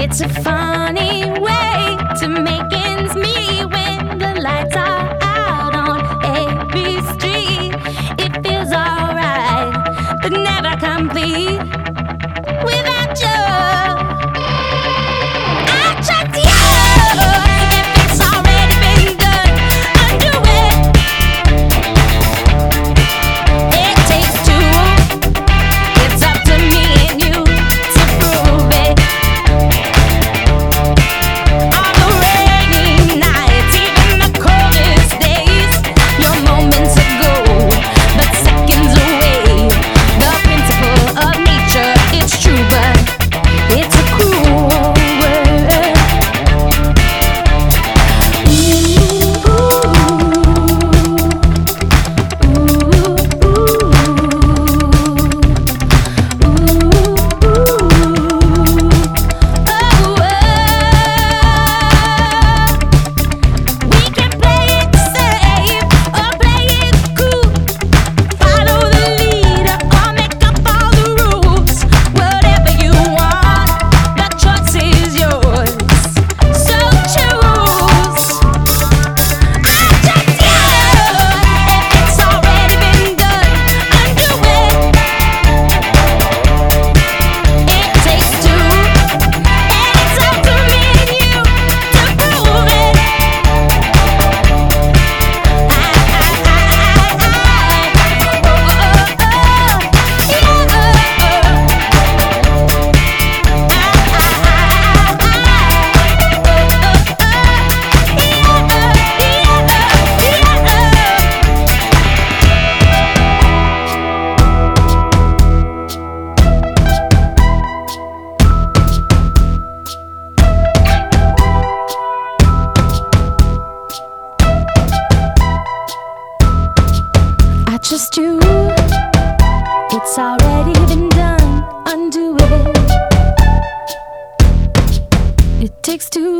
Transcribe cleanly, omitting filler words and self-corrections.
It's a funny way to make ends meet when the lights are out on every street. It feels alright, but never complete without you. I trust you. If it's already been done, undo it. It takes two. It's up to me and you to prove it. On the rainy nights, even the coldest days, your moments are gold, but seconds away. The principle of nature, it's true, but it's a cruel world. We can play it safe or play it cool. Follow the leader or make up all the rules. Whatever you want, the choice is yours. So choose. I trust you. If it's already been done, undo it. It takes two, and it's up to me and you to prove it. I trust you. It's already been done. Undo it. It takes two.